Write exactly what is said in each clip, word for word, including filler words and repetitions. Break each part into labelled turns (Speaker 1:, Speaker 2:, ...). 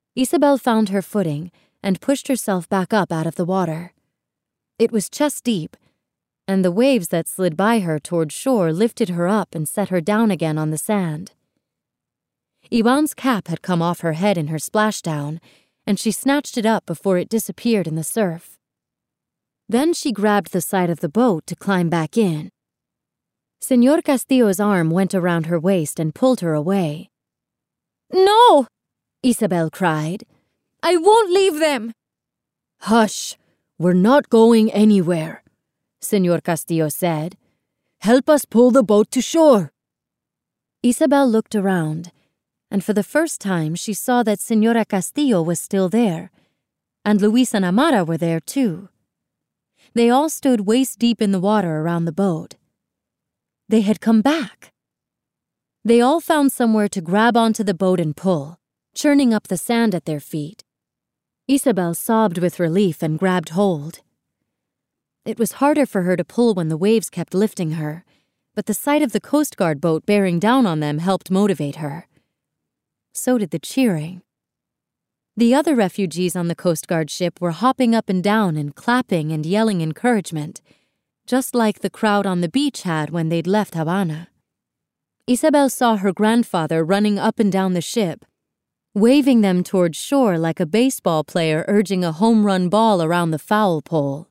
Speaker 1: Isabel found her footing and pushed herself back up out of the water. It was chest deep, and the waves that slid by her toward shore lifted her up and set her down again on the sand. Ivan's cap had come off her head in her splashdown, and she snatched it up before it disappeared in the surf. Then she grabbed the side of the boat to climb back in. Señor Castillo's arm went around her waist and pulled her away.
Speaker 2: "No!"
Speaker 1: Isabel cried.
Speaker 2: "I won't leave them!"
Speaker 3: "Hush! We're not going anywhere," Señor Castillo said. "Help us pull the boat to shore."
Speaker 1: Isabel looked around, and for the first time she saw that Señora Castillo was still there, and Luis and Amara were there too. They all stood waist-deep in the water around the boat. They had come back. They all found somewhere to grab onto the boat and pull, churning up the sand at their feet. Isabel sobbed with relief and grabbed hold. It was harder for her to pull when the waves kept lifting her, but the sight of the Coast Guard boat bearing down on them helped motivate her. So did the cheering. The other refugees on the Coast Guard ship were hopping up and down and clapping and yelling encouragement, just like the crowd on the beach had when they'd left Havana. Isabel saw her grandfather running up and down the ship, waving them toward shore like a baseball player urging a home run ball around the foul pole.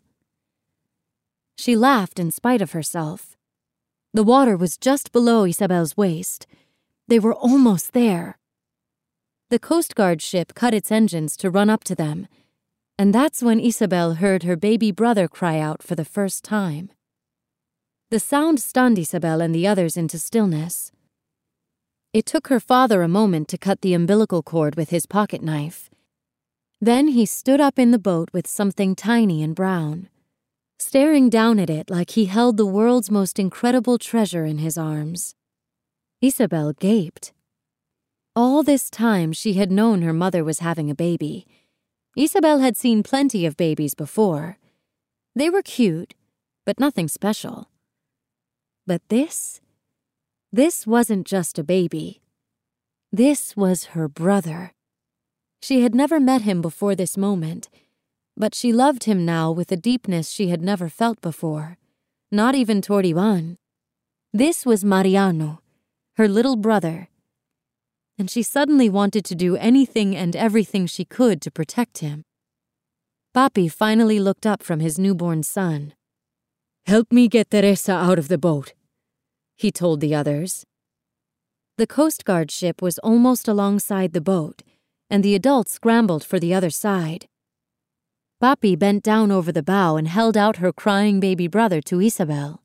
Speaker 1: She laughed in spite of herself. The water was just below Isabel's waist. They were almost there. The Coast Guard ship cut its engines to run up to them, and that's when Isabel heard her baby brother cry out for the first time. The sound stunned Isabel and the others into stillness. It took her father a moment to cut the umbilical cord with his pocket knife. Then he stood up in the boat with something tiny and brown, staring down at it like he held the world's most incredible treasure in his arms. Isabel gaped. All this time she had known her mother was having a baby. Isabel had seen plenty of babies before. They were cute, but nothing special. But this? This wasn't just a baby. This was her brother. She had never met him before this moment, but she loved him now with a deepness she had never felt before, not even toward Ivan. This was Mariano, her little brother, and she suddenly wanted to do anything and everything she could to protect him. Papi finally looked up from his newborn son.
Speaker 3: "Help me get Teresa out of the boat," he told the others.
Speaker 1: The Coast Guard ship was almost alongside the boat, and the adults scrambled for the other side. Papi bent down over the bow and held out her crying baby brother to Isabel.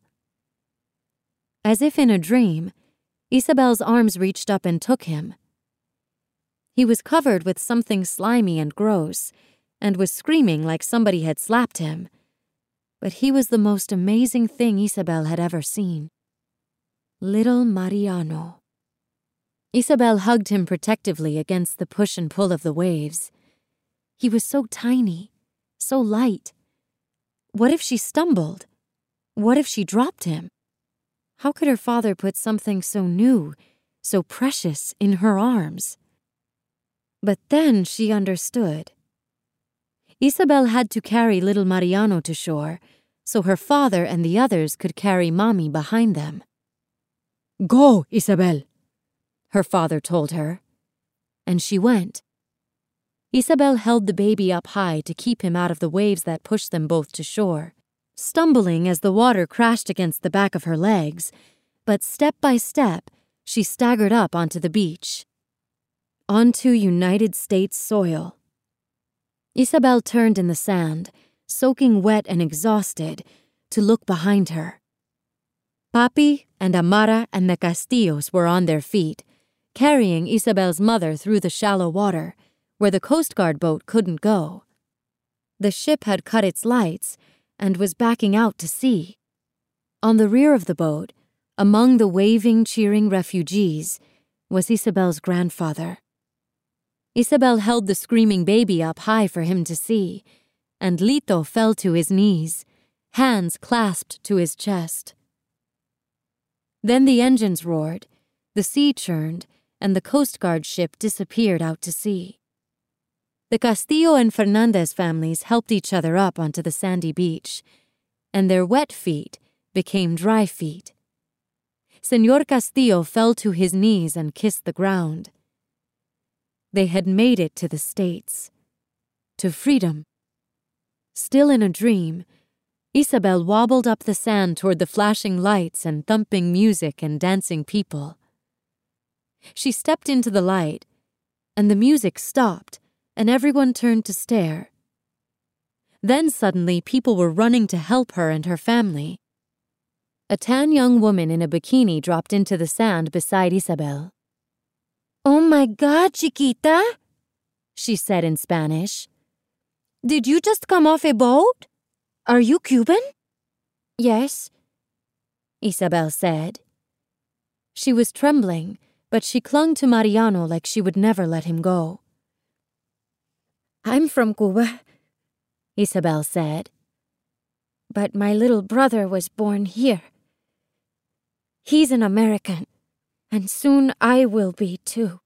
Speaker 1: As if in a dream, Isabel's arms reached up and took him. He was covered with something slimy and gross, and was screaming like somebody had slapped him. But he was the most amazing thing Isabel had ever seen. Little Mariano. Isabel hugged him protectively against the push and pull of the waves. He was so tiny, so light. What if she stumbled? What if she dropped him? How could her father put something so new, so precious, in her arms? But then she understood. Isabel had to carry little Mariano to shore, so her father and the others could carry Mommy behind them.
Speaker 3: "Go, Isabel,"
Speaker 1: her father told her. And she went. Isabel held the baby up high to keep him out of the waves that pushed them both to shore, stumbling as the water crashed against the back of her legs, but step by step, she staggered up onto the beach. Onto United States soil. Isabel turned in the sand, soaking wet and exhausted, to look behind her. Papi and Amara and the Castillos were on their feet, carrying Isabel's mother through the shallow water, where the Coast Guard boat couldn't go. The ship had cut its lights and was backing out to sea. On the rear of the boat, among the waving, cheering refugees, was Isabel's grandfather. Isabel held the screaming baby up high for him to see, and Lito fell to his knees, hands clasped to his chest. Then the engines roared, the sea churned, and the Coast Guard ship disappeared out to sea. The Castillo and Fernandez families helped each other up onto the sandy beach, and their wet feet became dry feet. Señor Castillo fell to his knees and kissed the ground. They had made it to the States, to freedom. Still in a dream, Isabel wobbled up the sand toward the flashing lights and thumping music and dancing people. She stepped into the light, and the music stopped, and everyone turned to stare. Then suddenly people were running to help her and her family. A tan young woman in a bikini dropped into the sand beside Isabel.
Speaker 2: Oh my God, Chiquita,
Speaker 1: she said in Spanish.
Speaker 2: Did you just come off a boat? Are you Cuban?
Speaker 1: Yes, Isabel said. She was trembling, but she clung to Mariano like she would never let him go.
Speaker 2: I'm from Cuba,
Speaker 1: Isabel said.
Speaker 2: But my little brother was born here. He's an American, and soon I will be too.